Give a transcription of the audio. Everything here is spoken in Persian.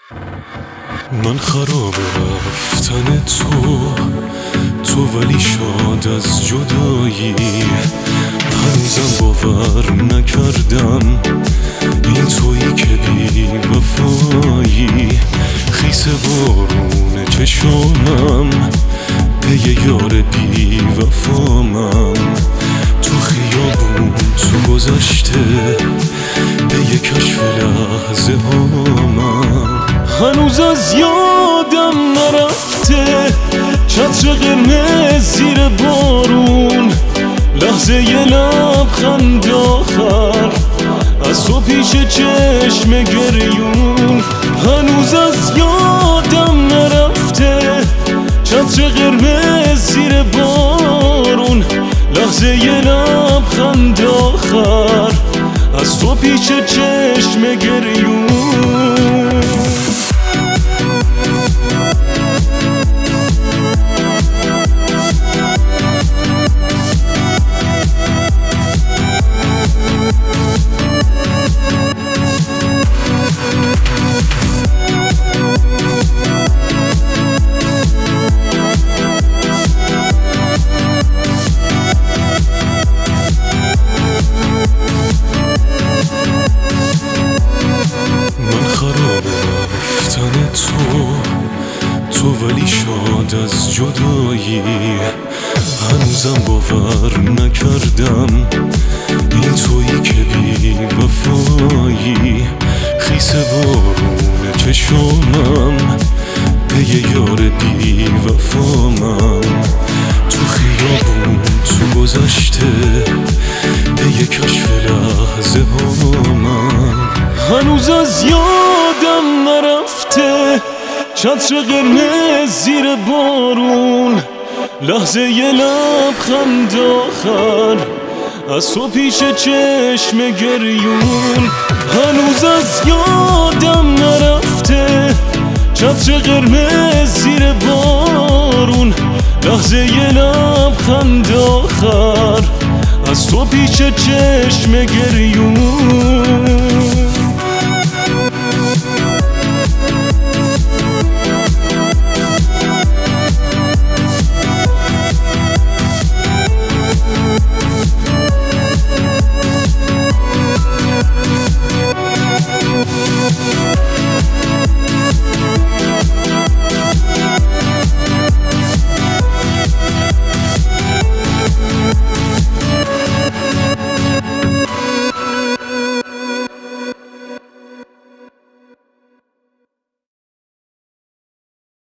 من خراب رفتن تو ولی شاد از جدایی. هنوزم باور نکردم این تویی که بی وفایی. خیس بارون چشامم پی یار بی وفامم. تو خیابون تو گذشته پی کشف لحظه هامم. هنوز از یادم نرفته چتر قرمز زیر بارون. لحظه یه لبخند آخر از تو پیش چشم گریون. هنوز از یادم نرفته چتر قرمز زیر بارون. لحظه یه لبخند آخر از تو پیش چشم گریون. تو ولی شاد از جدایی. هنوزم باور نکردم این تویی که بی وفایی. خیس بارون چشامم پی یار بی وفامم. تو خیابون تو گذشته پی کشف لحظه هامم. هنوز از یادم نرفته چتر قرمز زیر بارون. لحظه یه لبخند آخر از تو پیش چشم گریون. هنوز از یادم نرفته چتر قرمز زیر بارون. لحظه یه لبخند آخر از تو پیش چشم گریون.